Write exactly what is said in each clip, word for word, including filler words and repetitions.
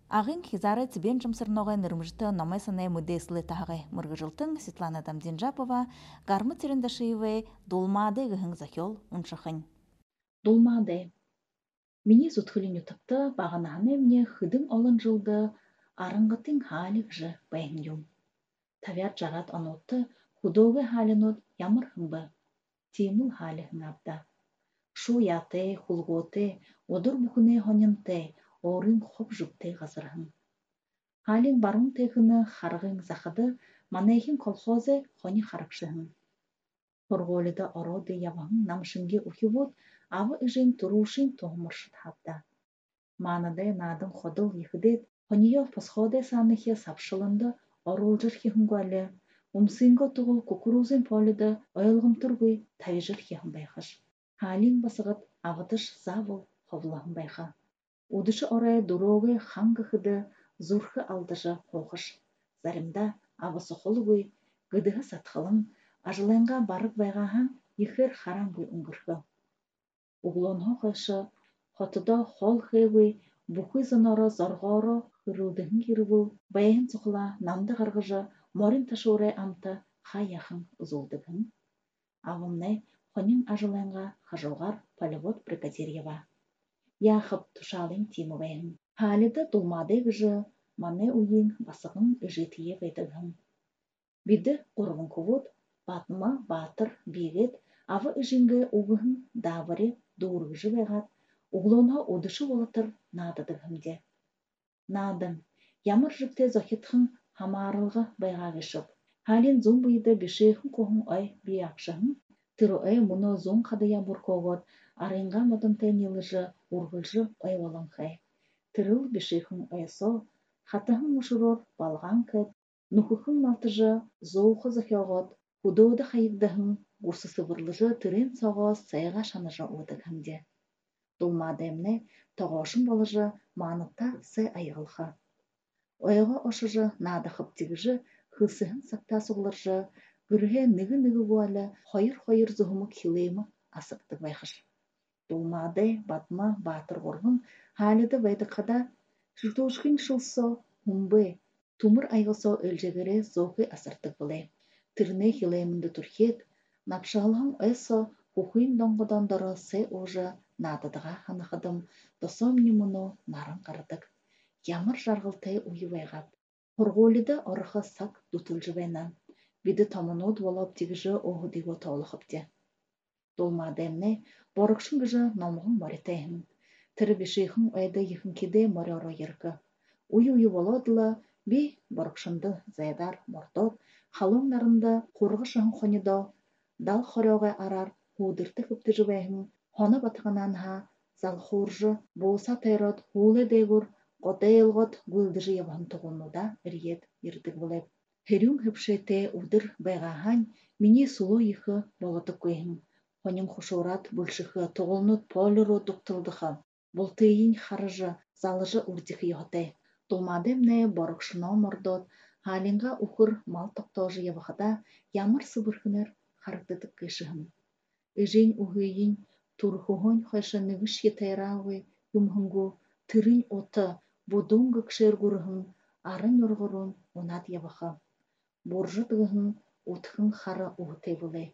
Ағын хизары тибен жымсырноға нырмыжты номай санай мүдесілі тағы мұрғыжылтың Светлана Дамдинжапова гармы тіріндашыйвы долмады ғың захел ұншықын. Долмады. Мені зутхылын ютыпты бағанағаны мне хыдың олын жылды арыңғытың халік жы бәйін юм. Тавят жарат анотты худовы халинот ямыр хыңбы. Тимыл халі хыңапта. Шу яты, хулготы, одыр бүкіне хонянты, орын хоп жүпті ғазырхың. Халин барун тегіні харғың зақыды манайхин колхозы хони харықшыхың. Хорголыда ороды явахың намшынге ухивуд авы ижин турушин тоғмыршыт хапта. Манадай надың ходыл ехідет, хониё фосходы саныхе сапшылынды орулжыр хехунгуалі, умсынго туғыл кукурузын полиды ойылғым тургуй тавижыр хехун байхыш. Халин басығыт авыдыш завыл ховлахын байха. Удышы орай дурогы хангыхыды зурхы алдыжы қоғыш. Зарымда авысы холугуй гыдыға сатқылың, ажылайынға барып байғахан ехер харангуй ұңғырғы. Углонho қышы, хотыда хол хевы, бұқы зыноро зорғоро хырылдығын керівіл, байын сұқыла намды ғарғыжы морин ташурай амты хаяхын ұзылдығын. Авымнай хонин ажылайынға хажылғар полевод бригадирьева. Яхып тушалын тимі байын. Халида дулмады ғыжы, маны уйын басығын үжетие бәйдігін. Биді құрғын күвуд, батыма батыр бейгет, авы үжінгі уғығын давыры дұрғыжы байғат, углонға удышы олатыр надыдығымде. Надым, ямыр жүкте зохетхын хамарылғы байға ғышып. Халин зұн бұйды бішейхін қоғын ой бейақшығын, тыры ой мұны зұн қадыя бұрқоғыд, арыңға мадымтай нелыжы урғылжы ой олың қай. Тырыл бішейхін ойсо, хатығын мұшырор балған кәд, нұхықын малтыжы зоуқы зохеғыд, худоуды хайыгдahın урсы сывырлыжы тырын соғыз сайға шаныжы одығымде. Дулмадымны тоғошын болыжы манытта сай айғылға. Ойға ошыжы надықып тегіжі хысыхын сақта соғылыржы, гүрге ныгы-ныгы буалы хойыр-хойыр зұғымы килеймі асықтық байқыш. Дулмады батма батыр ғорғын халиді байдықада шүртуышқын шылсо хумбы, тумыр айғысо өлжегері зоғы асыртық бұлай. Тырны хилеймінді түрхет, напшағылғын өсо хухуин доңғыдан дұры сай ұжы надыдыға ханықыдым, досом немуну нарын қарыдық. Ямыр жарғылтай уйы байғап. Хорғолиді орықы сақ дұтылжы байнан. Биді томынуд волап тегіжі оғыдығы таулықыпте. Долмадымны борықшын гыжы номғын баритайын. Тыры бішейхін ойды ехін кеде моряро еркі. Уй-уй володыла би борықшынды зайдар мордот, халыңларында қорғышын қонидо, дал хорёға арар худырты күпті жывайын, хоны батығынан ха, зал хоржы, болса тайрот хулы дейгур, қотай елғот гүлдіжі еван тұғынуда ірет ердік болайып. Херюң хыпшете удыр байғахан, мені сулу ехі болатық көйін. Хонын хушурат бүлшіхі тұғылнут полиру тұқтылдықы, бұлтыйын харыжы, залыжы урдихи йотай. Дулмадымны борықшыно мордот, халинға ухыр мал тоқтожы евахада ямыр сыбырхыныр харықтыдық кышығын. Ижин ухыйын турхухон хойшы нығыш етайрауы юмхынгу тырын оты будуңғы кшер гурыхын арын yorgurun онат евахы. Боржы дығын утхын хары ухытай бұлай.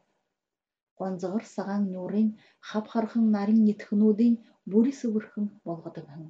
Қонзығыр саған нөрін хап-хархын нарин нетхынудың бұри сыбырхын болғадығын.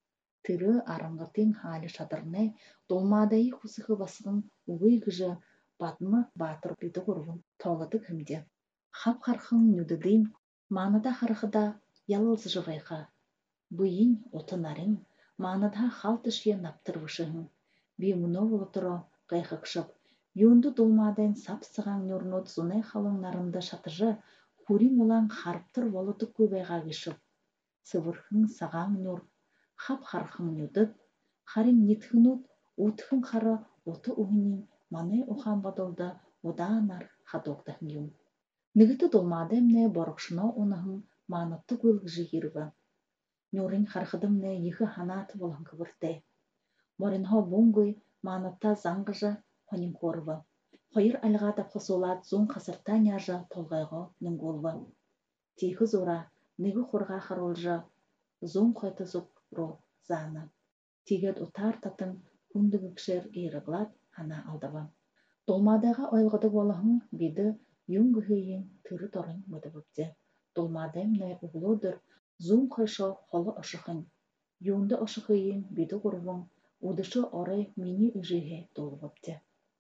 Тыры арыңғытын халі шадырны долмадайы құсықы басығын уғый ғыжы батымы батыр биді ғұрғын тоғыдық хімде. Хап-хархын нүдідін манада харықыда ялылзы жығайға. Бұйын отынарын манада халтышке наптырвышығын. Би мұны волотыро қайқықшып, юнды долмадайын сапсыған нөрнот зунай халыңларында шатыжы хурин олан харыптыр волоты көбайға кешіп. Сывырхын саған нөр хап-хархын нүдіп, харин нетхынут утхын хары оты уғынын маны оған бадылды оданар хадоғдағын юм. Нігіті долмадымны борықшыно онығын манытты көлгіжі ергі. Нөрін харқыдымны ехі ханаты болын кыбырды. Моринхо бұңгый манытта заңғыжы хоним корвы. Хойыр алға тапқы солат зұн қасырта няжы толғайғы нүнголвы. Тейхі зора, нигі хорға харолжы, зұн қойты зұп ро заны. Тигет утар татын күндігікшер ирыглат хана алдава. Долмадаға ойлғыды болахың биді юң гүхейін түрі торын мұдыбыпте. Долмадемне углудыр зум қойшо холы ошықын. Юнды ошықыйын биді ғұрвың удышы оры мини үжіге долбыпте.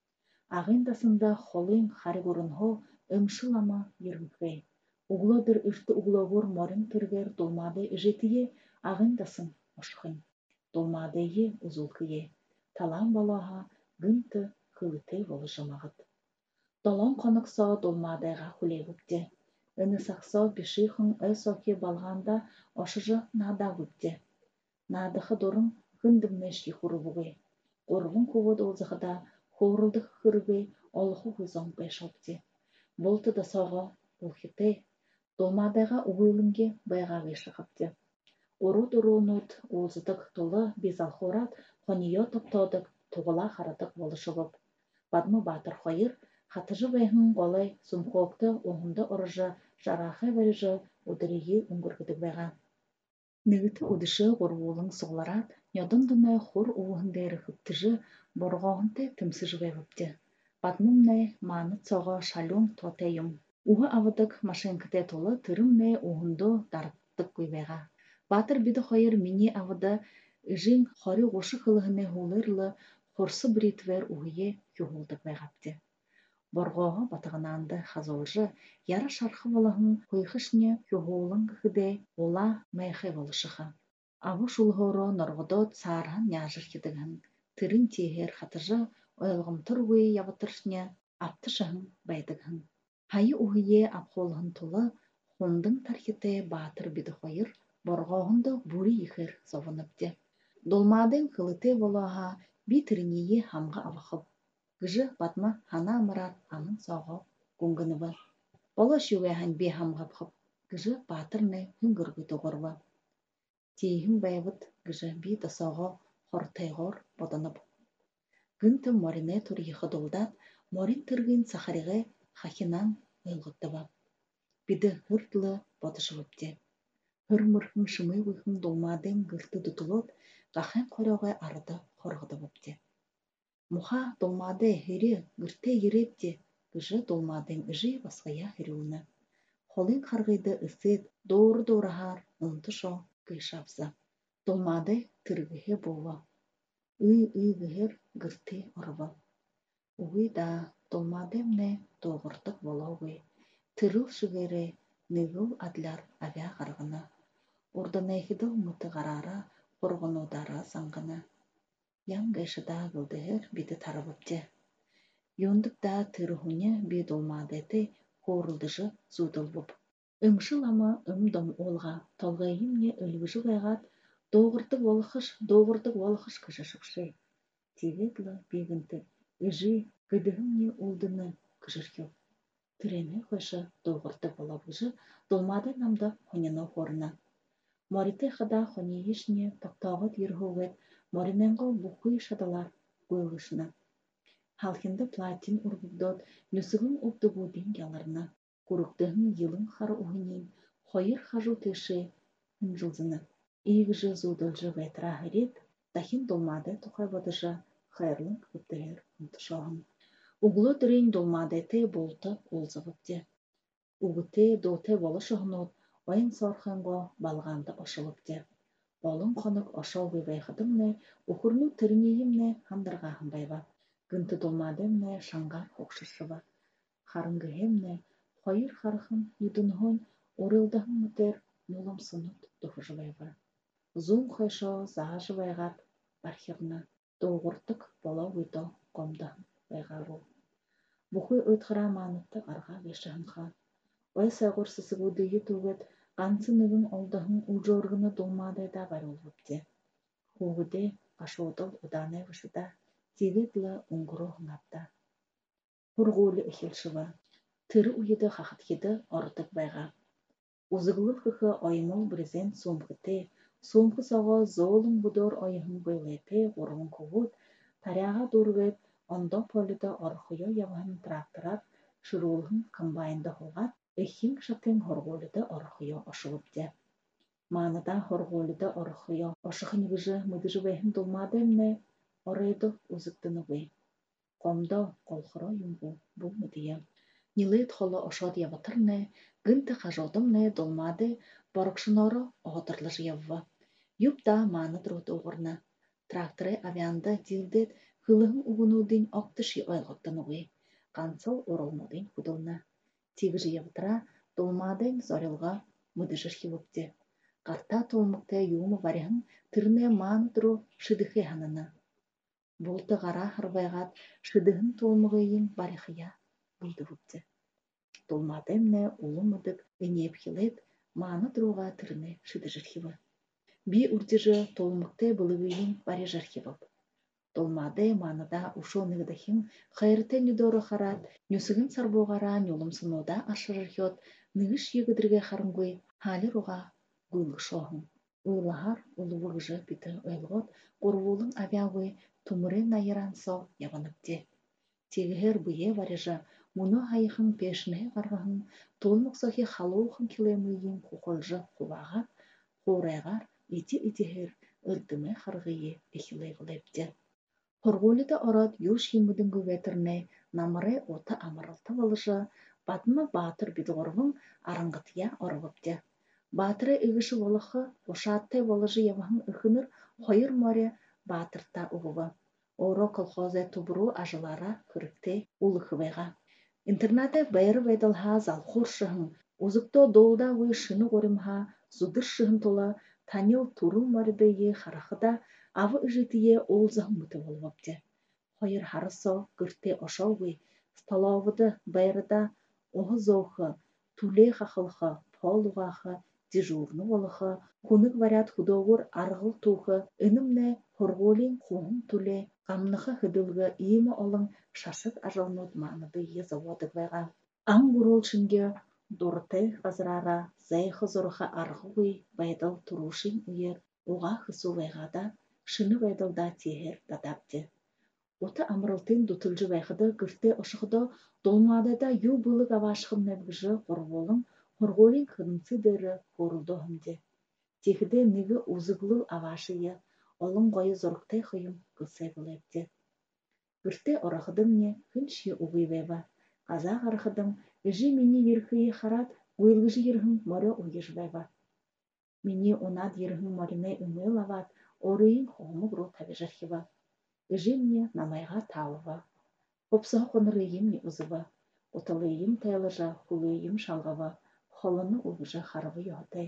Ағындасында холын харигурын хо өмшылама ергүхей. Углудыр үшті угловур морин түргер долмады үжетие ағындасын ошықын. Долмадайы узулкые. Талан балаға гынты кылыты волжамағыт. Долон қонықсо долмадайға хулевіпте. Үні сақсо бішіхің өсоке балғанда ошыжы нада віпте. Надықы дұрын гындымнешки хурубугы. Қорғын кувод олзықыда хорылдық хүргі олықы хузон бәшопте. Болты да соғы бұлхите. Долмадайға уғылынге байға вешіқыпте. Уру-дурунут олзыдық тұлы безалхорат қонио топтодық туғыла қарадық болышығып. Бадмы батыр қойыр, қатыжы бәйхін қолай сумқоқты оңында ұрыжы жарақы вәріжі удырығы үңгіргідік бәға. Нігіті удышы ғұрвулың сұғларат, нёдын-дыны құр уғындайры хүптіжі борғауынты тімсіжі бәйвіпті. Бадмымнай маныт соғы шалюң тотайым. Уғы авыдық машинкіте толы түрімнай уғынды дарыптық көй бәға. Батыр биді қойыр мини авыды үжін қори ғошы қылығыны хулырлы Хорсы бритвер уйе юхулдык байгапты. Борғоға батығынанды хазолжы, яра шарқы болағын қойқышне юхулың күхіде ола мәйхай болышыға. Авы шулғоро норғыдот сархан няжыр кедігін. Тырын тегер хатыжы ойлғым тұргуй ябытыршне аптышығын байдығын. Хайы уйе апқолығын тұлы, хондың тархете батыр биді қойыр, борғоғынды бұри ехер совыныпты. Долмадың қылыте болаға би тірінейе хамға авақып. Гыжы батма хана амырар амын соғы күнгініві. Бола шуғайхан бе хамғапқып. Гыжы батырны хүнгіргі тұғырвы. Тейхін байвыд гыжы би тасоғы хортайғор боданып. Гынты морине тұр ехы долдат, морин түргін сахариғы хахинан ұйлғыттыва. Биді хүртлы бодышывыпте. Хүрмұрхын шымай ұйхын долмадың гырты тұтылот, ғахан қорауға арыды қорғыды бөпте. Мұха долмады хири гырте ерепте, гыжы долмадың үжі басқая хириуны. Холын қарғайды үсет, доры-дорахар, ұнтышо күйшапсы. Долмады түргіхе болы. Үй-үй гыхер гырте ұрывы. Уй да долмадымны тоғырдық болауы. Тырыл шүгері нығыл адляр авя қарғыны. Орданайхидыл мұты қарары қорғынудары саңғыны. Ян гайшыда гылдығыр биді тарабыпте. Йондықта тырыхуне би долмадеті хорылдыжы зудылбып. Үмшыламы үмдым олға, толғайымне үлгіжі ғайғат, доғырдық олықыш, доғырдық олықыш кіші шықшы. Тегетлі бегінті, үжі гыдығымне олдыны кішіркеп. Түрені қойшы доғырдық олабыжы долмады намда хонені хорына. Морите хада хони ешне тоқтауғыт ерхуғыт, мориненго бұқуй шадалар көйлішіні. Халхинды платин ургудот нүсігін ұптығудың яларына. Курықтығын елін қары ұғынен, қойыр қажу теші үнжілзіні. Игіжі зудылжы ғайтыра ғырет, тахин долмады тұқай бадыжы қайырлың көптігер ұнтышағын. Углы дүрен долмадеті болты олзығыпте. Угыте доте болышығынот, ойын сорханго балғанды ошылыпте. Олың қонық ошол бейбайқыдымны, ұқырну түрінейімне хандырғағын байба. Гынты долмадымны шаңғар қоқшышыва. Харынгыхемне, қойыр қарықын юдынғын, орылдығын мүтер нулым сынут тұхыжы байба. Зум қойшо зағажы байғат бархирны, доғыртық бола ұйды қомдығын байғару. Бұқой өйтқыра маныпты арға вешіғынға. Ой сайғыр сысығудығы туғыт, қансынығын олдығын ұжорғыны долмадайда бар олғыпте. Хуғыде қашуыдыл ұданы вышыда, тегетлі ұңғыру ғыңапта. Құрғулы үхелшіва, тыры ұйыды қақыт ордық байға. Узығылы қықы оймол бірізен сомғыте, сомғы саға золың бұдор ойығын байлайпе ғұрғын қуғыт, таряға дұрғыт, онда полида орхойо явығын тракторат, шырулығын комбайнда хуғат, эхин шатын хорголыда орхойо ошылыпте. Маныда хорголида орхуя. Ошыхыньгыжы мыдыжы бэхим долмадемне орейдо узыктыныгы. Комдо колхоро юмбу бу мыдыя. Нилет холо ошод ябатырне, гынты хажодымне долмады борокшыноро оғытырлыж явва. Юпта маны дроты оғырна. Тракторы авианда дилдет хылығын угунудын оқтыши ойғыктыныгы. Қансыл орылмудын худылна. Тигіжі ябытыра долмадын зорилға мыдыжыр хивыпте. Қарта толмыкте юумы варяхын тырне маны дро шыдыхы ханына. Болты ғара харбайғат шыдыхын толмығыйын барихыя бұлдывыпте. Толмадымне улымыдык энеп хилет маны дроға тырне шыдыжыр хивы. Би урдыжы толмыкте былыгыйын барижыр хивып. Толмады маныда ушо нығдахим хайрты нүдоры харат, нүсігін сарбоғара нүлымсынуда ашырыр хет, нығыш егідірге харынгой хали руға гүйлік шоғын. Уйлахар улывығыжы біті ойлғот, қорвулың авиагой тумыры найыран со ябаныпте. Тегігер бұе варыжы, мұны хайықын пешіне қарғығын, толмық сохи халуықын килемейін құқылжы құваға, қорайғар ити-итихер ұрдымы қарғые ехілей ғылепте. Хорголида ород юш химудын гүветірне намыры ота амырылты валыжы, батымы батыр бидғорвың арыңғытия орывыпте. Батыры игіші волықы ошатты волыжы явахын үхінір хойыр море батырта уғывы. Оро колхозе тубыру ажылара күрікте улықывайға. Интернаты байыры байдалха залхур шығын, узыкто долда вы шыны горимха, зудыр шығын тола, танил туру мордыйы харахыда авы ыжытые олзағын мұты болвапте. Хойыр харысо күрте ошауы, столовыды байырыда оғы зоғы, туле хақылқы, полуғақы, дежурны олықы, кунық варят худовыр арғыл туғы, үнімне хорголин қуын туле, қамнықы хыдылғы иемі олың шасыт ажалнут маныды езаводық вайға. Аң бұрол шынге дұрты ғазырара, зайқы зорға арғылы байдал тұрушын үйер, оға хысу вайғада, шыны байдалда тегер дадапте. Оты амырылтын дутылжы вайғыды күрте ошықыды долмадыда ю бұлық авашқын нәбгіжі қорволың хорголин хынсы дыры корулды хымде. Тегіде нігі узыглыл авашыйы, олың ғойы зорықтай қойым кылсай бұлепте. Күрте орақыдым не күнші уғый вайба. Қазақ арқыдым, ежі мені ерхүйі харат, уйлгыжы ерхін моры уйыж вайба. Мені онад ерхін моріне үмі лават, орыйын хоғымы бұру табежар хива. Ежі мне намайға тауыва. Қопсығы қонырыйым не ұзыва. Оталыйым тайлыжа, хулыйым шалғава. Холыны улгыжы харывы йотай.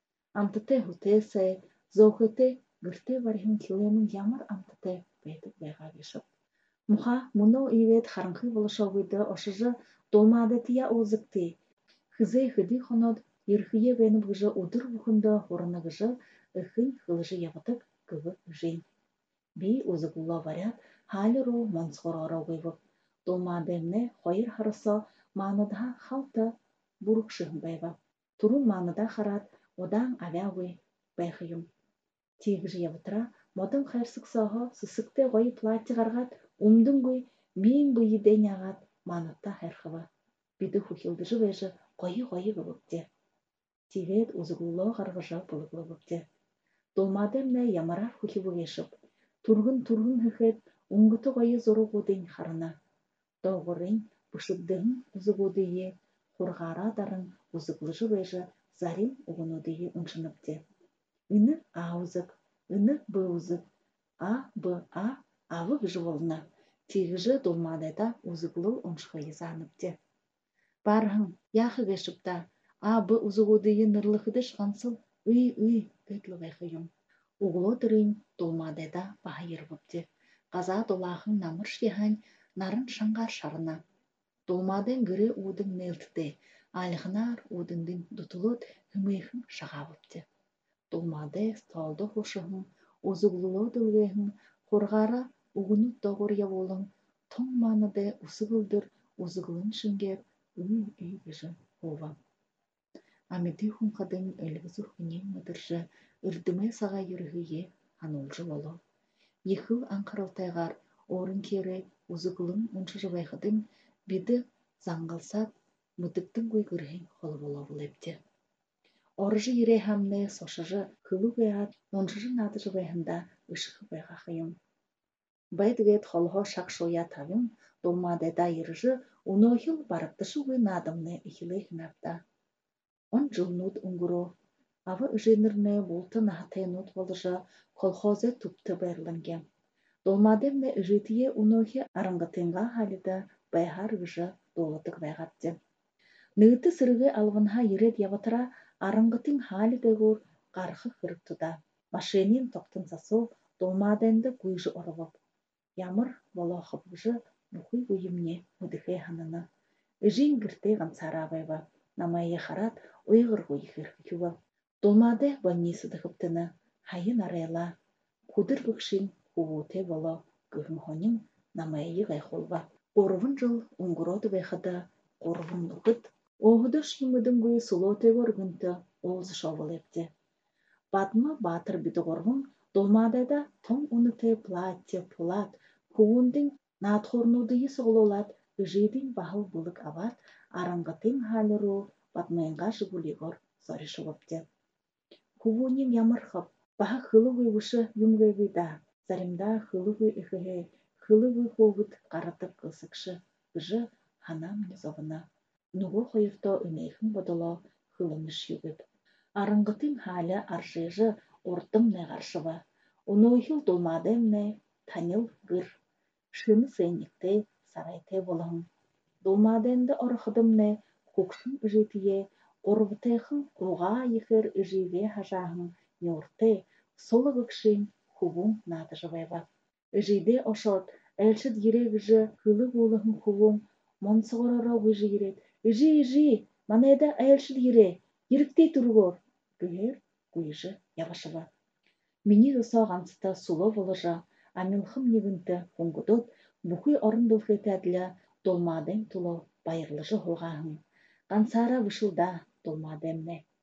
Амтыте хутесе, зоухыте гырте вархин килемін ямар амтыте бәйтік байға бешіп. Мұха мұны үйвет харынқы болышауыды ошыжы долмады тия озыкты. Хызы хыды хонод ерхие веніп гыжы удыр бұхынды хорыны гыжы үхін хылыжы ябытык күві жин. Би озыкулла варят халі ро монсқор ораугайвып. Долмадымны хойыр харыса маныда халты бурук шыгын байба. Турун маныда харат, одан авиагой байхыйым. Тегіжі ябытыра, модым хайрсық сағы, сысыкты ғойы платьы ғарғат, умдың гой, мен бұйы дән ағат, манытта хайрхыва. Биді хухилдыжы вайжы ғойы-ғойы ғыбыпте. Тегет узығылы ғарғыжа бұлығылы бұпте. Долмадымны ямарар хухивы вешіп. Турғын-турғын хыхет, уңгыты ғойы зору ғудын харына. Доғырын, бұшыддығын узығудыйы, Хурғара дарын узыклыжы вайжы зарим уғынудыйы ұншыныпте. Үні А узык, үні Б узык, А, Б, А, авы гыжы волына. Тегіжі долмадайда узыклыл ұншықайы заныпте. Барғын, яқы гешіпта, А, Б узығудыйы нұрлықыды шғансыл, үй-үй көтлі вайқыйым. Уғылы дырын долмадайда бағайыр бұпте. Қаза долағын намыр шехань нарын шаңғар шарына. Долмадын гыры удың нелтіде, алғынар удыңдың дұтылыд хүмейхін шағавыпте. Долмады сталды хошығын, озығылы дылғайхын, қорғара уғынып доғыр яволың, тоң маныды усығылдыр озығылын шынгеп, үй-үй бежі ова. Амеды хұнқадың өлгізір хүнен мұдыржы, үрдімі саға үргіе анолжы олы. Ехіл аңқырылтайғар, орын кері озығылын ұншыжы байқыдың, биді заңғалсат мұдықтың көй күрген қолы бола болепте. Оржы ире хамне сошыжы хылу гыят онжыжы надыжы вайхында ышықы байғақыйым. Байдыгет холхо шақшоя тавим, долмадеда ирыжы унохил барыктышы вы надымны ихилы хинапта. Он жылнут унгуро, авы ыжинырне болты нахатенут болыжа колхозе тупты байрланге. Долмадемне ыжитие унохи арыңгытынға халида байхар гыжы долытык байғатты. Ныгыты сырығы алғынха ерет яватыра арыңгытын халидегур қарқы қырып туда. Машинин тоқтын сасо долмаденді күйжы орывып. Ямыр волохып гыжы бухуй уйымне удыхе ханына. Ыжин гірте ғансара байба. Намайы харат ойғыр гойхыр хюва. Долмаде больницы дыхыптыны. Хайын арайла. Кудыр бүкшин хууте воло. Гүхін хонин намайы гайхолба. Орвын жыл уңгуроды байхада. Орвын нұқыт. Оғыдыш юмыдың гүйі сұлоте горгынты олзы шовыл епті. Батма батыр биді горгын долмадайда том уныте платье, пулат, хуундың надхорнудыйы соғылолат, үжейдің бағыл бұлық ават, араңғытың халыру батмайынға жығулигор сорышы өпті. Хуунин ямырхып, баха хылы вышы юмгайгыда, заримда хылы вы ихыхе, хылы вы ховыт қаратып қысықшы, үжі ханам незовына. Нугу хойыфто үнейхін бодыло хылыныш югып. Арыңғытың халі аржыжы ортым не қаршыва. Унойхил долмадемне танил гыр. Шыны сыйникте сарайте болың. Долмаденді орықыдымне кукшын үжетие, орбытайхын оға ехір үжеве хажағын неорте, солы гыкшин хубун надыжы байба. Үжеде ошот, әлшід ерек жы хылы болығын хубун, монсығырыра өжі ерет. Үжі, үжі, манайда әлшід ере, еріктей тұрғыр. Гүгер, гүйжі, явашыва. Мені ғысағансыта сулы болыжа, амилхым негінті хуңгудут, бұхый орындылғы тәділі долмаден тұлы байырлыжы холғағын. Қансара вышылда долмадемне.